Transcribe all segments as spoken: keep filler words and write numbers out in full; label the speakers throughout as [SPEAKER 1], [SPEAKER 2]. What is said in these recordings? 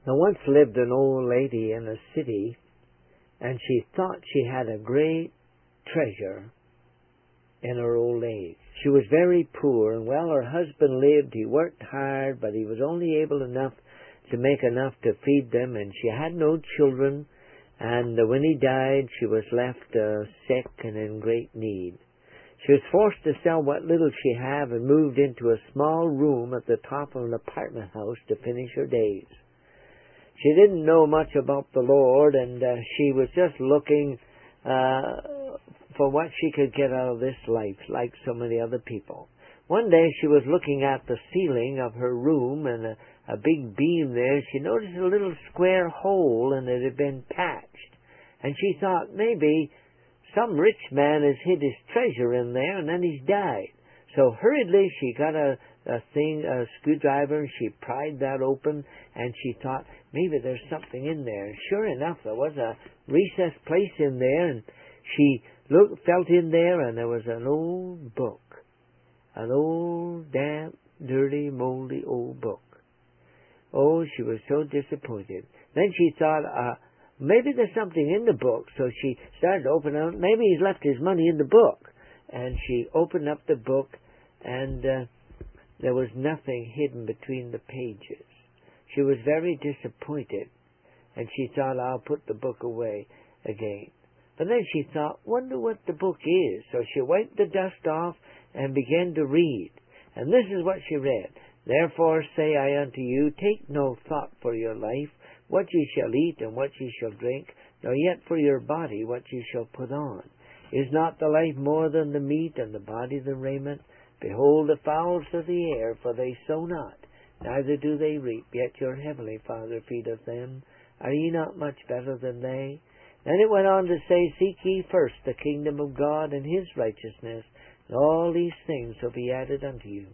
[SPEAKER 1] Now once lived an old lady in a city, and she thought she had a great treasure in her old age. She was very poor, and while her husband lived, he worked hard, but he was only able enough to make enough to feed them, and she had no children, and when he died, she was left uh, sick and in great need. She was forced to sell what little she had and moved into a small room at the top of an apartment house to finish her days. She didn't know much about the Lord, and uh, she was just looking uh, for what she could get out of this life, like so many other people. One day she was looking at the ceiling of her room, and a, a big beam there. She noticed a little square hole, and it had been patched. And she thought, maybe some rich man has hid his treasure in there, and then he's died. So hurriedly she got a, a thing, a screwdriver, and she pried that open, and she thought, maybe there's something in there. And sure enough, there was a recessed place in there, and she looked, felt in there, and there was an old book. An old, damp, dirty, moldy old book. Oh, she was so disappointed. Then she thought, uh, maybe there's something in the book. So she started to open it. Maybe he's left his money in the book. And she opened up the book, and uh, there was nothing hidden between the pages. She was very disappointed, and she thought, I'll put the book away again. But then she thought, wonder what the book is. So she wiped the dust off and began to read. And this is what she read. Therefore say I unto you, take no thought for your life, what ye shall eat and what ye shall drink, nor yet for your body what ye shall put on. Is not the life more than the meat, and the body than raiment? Behold the fowls of the air, for they sow not, neither do they reap, yet your heavenly Father feedeth them. Are ye not much better than they? Then it went on to say, seek ye first the kingdom of God and his righteousness, and all these things will be added unto you.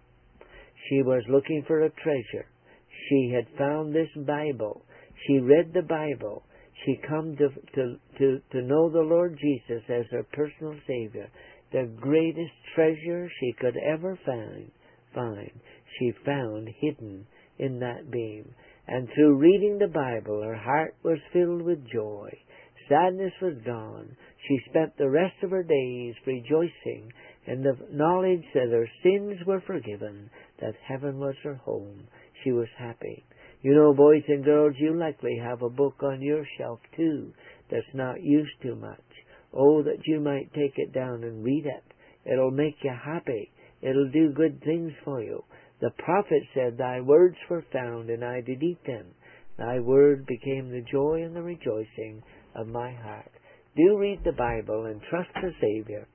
[SPEAKER 1] She was looking for a treasure. She had found this Bible. She read the Bible. She come to, to, to, to know the Lord Jesus as her personal Savior. The greatest treasure she could ever find, find, she found hidden in that beam. And through reading the Bible, her heart was filled with joy. Sadness was gone. She spent the rest of her days rejoicing in the knowledge that her sins were forgiven, that heaven was her home. She was happy. You know, boys and girls, you likely have a book on your shelf, too, that's not used too much. Oh, that you might take it down and read it. It'll make you happy. It'll do good things for you. The prophet said, thy words were found, and I did eat them. Thy word became the joy and the rejoicing of my heart. Do read the Bible and trust the Savior.